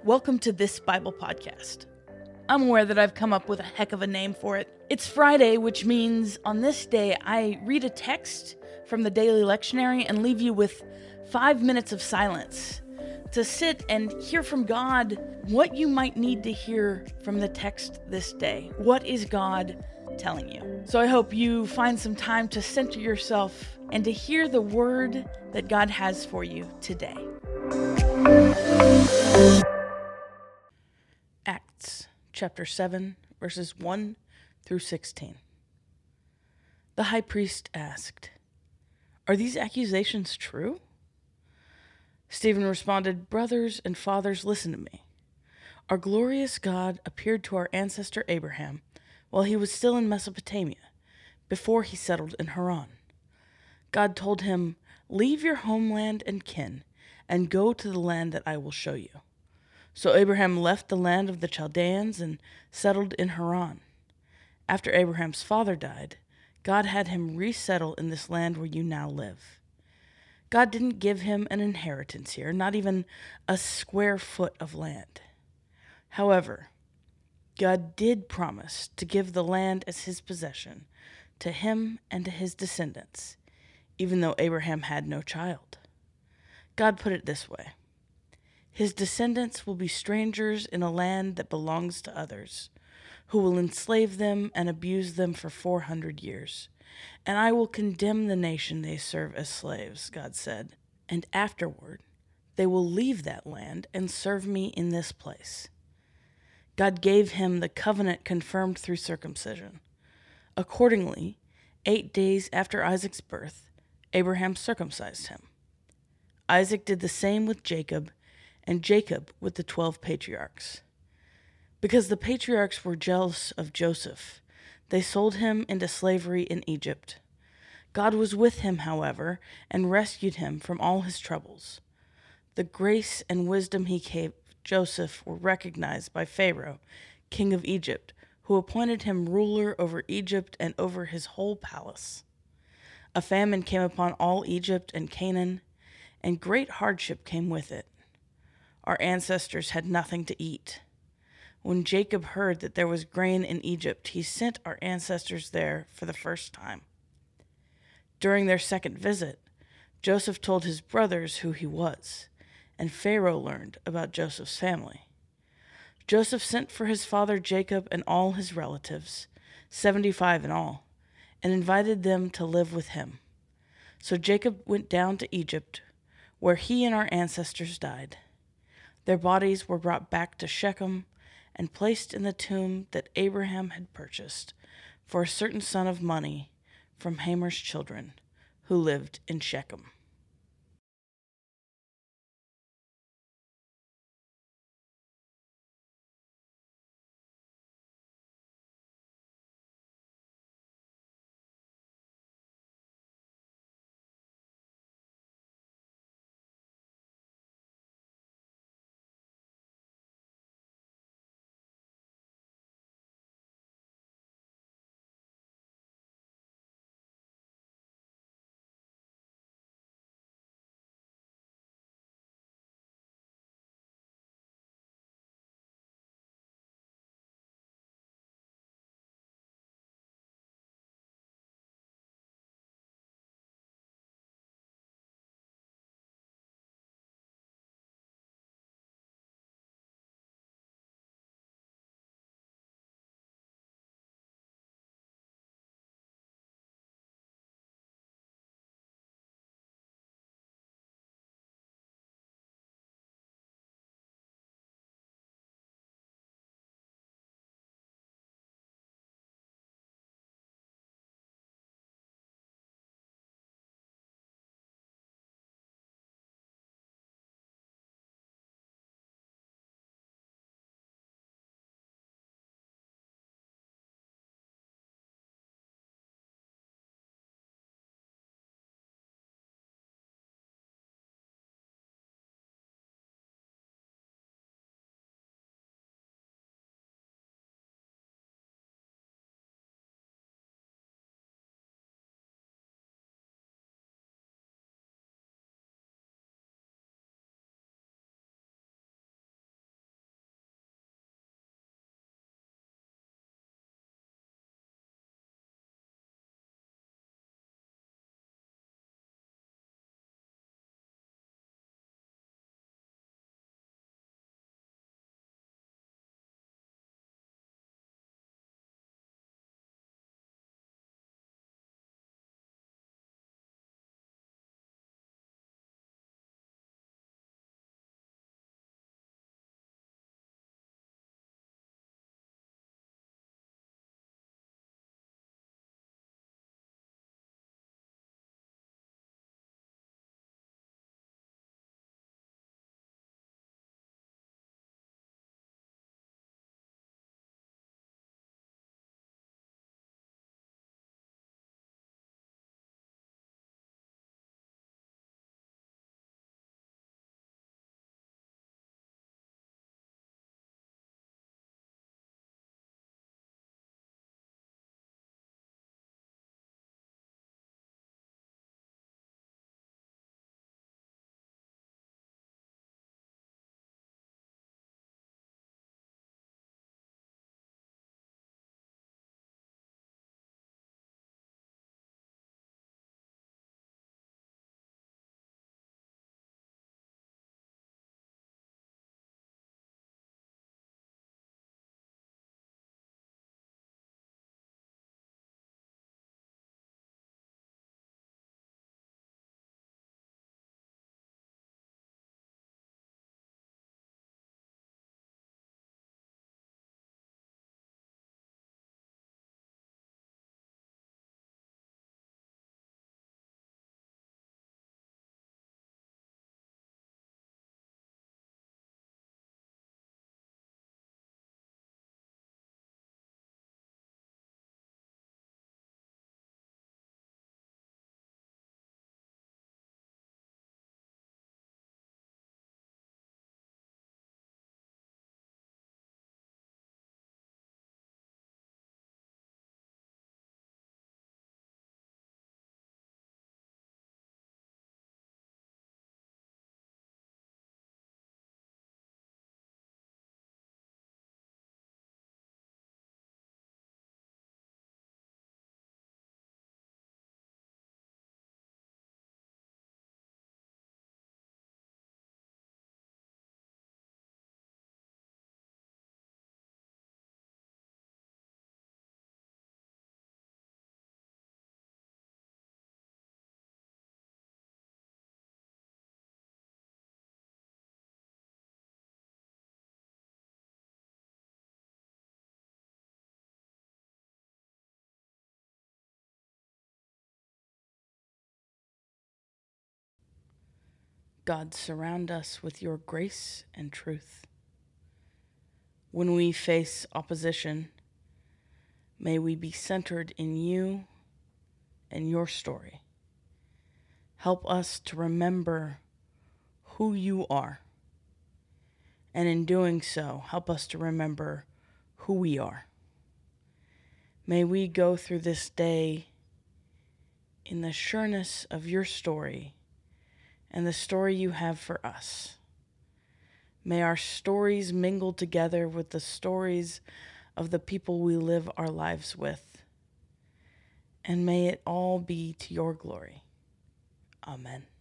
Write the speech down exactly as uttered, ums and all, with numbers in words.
Welcome to this Bible podcast. I'm aware that I've come up with a heck of a name for it. It's Friday, which means on this day I read a text from the daily lectionary and leave you with five minutes of silence to sit and hear from God what you might need to hear from the text this day. What is God telling you? So I hope you find some time to center yourself and to hear the word that God has for you today. Acts chapter seven, verses one through sixteen. The high priest asked, "Are these accusations true?" Stephen responded, "Brothers and fathers, listen to me. Our glorious God appeared to our ancestor Abraham while he was still in Mesopotamia, before he settled in Haran. God told him, 'Leave your homeland and kin, and go to the land that I will show you.' So Abraham left the land of the Chaldeans and settled in Haran. After Abraham's father died, God had him resettle in this land where you now live. God didn't give him an inheritance here, not even a square foot of land. However, God did promise to give the land as his possession to him and to his descendants, even though Abraham had no child. God put it this way: his descendants will be strangers in a land that belongs to others, who will enslave them and abuse them for four hundred years. And I will condemn the nation they serve as slaves," God said, "and afterward they will leave that land and serve me in this place." God gave him the covenant confirmed through circumcision. Accordingly, eight days after Isaac's birth, Abraham circumcised him. Isaac did the same with Jacob, and Jacob with the twelve patriarchs. Because the patriarchs were jealous of Joseph, they sold him into slavery in Egypt. God was with him, however, and rescued him from all his troubles. The grace and wisdom he gave Joseph were recognized by Pharaoh, king of Egypt, who appointed him ruler over Egypt and over his whole palace. A famine came upon all Egypt and Canaan, and great hardship came with it. Our ancestors had nothing to eat. When Jacob heard that there was grain in Egypt, he sent our ancestors there for the first time. During their second visit, Joseph told his brothers who he was, and Pharaoh learned about Joseph's family. Joseph sent for his father Jacob and all his relatives, seventy-five in all, and invited them to live with him. So Jacob went down to Egypt, where he and our ancestors died. Their bodies were brought back to Shechem and placed in the tomb that Abraham had purchased for a certain sum of money from Hamor's children who lived in Shechem. God, surround us with your grace and truth. When we face opposition, may we be centered in you and your story. Help us to remember who you are. And in doing so, help us to remember who we are. May we go through this day in the sureness of your story and the story you have for us. May our stories mingle together with the stories of the people we live our lives with. And may it all be to your glory. Amen.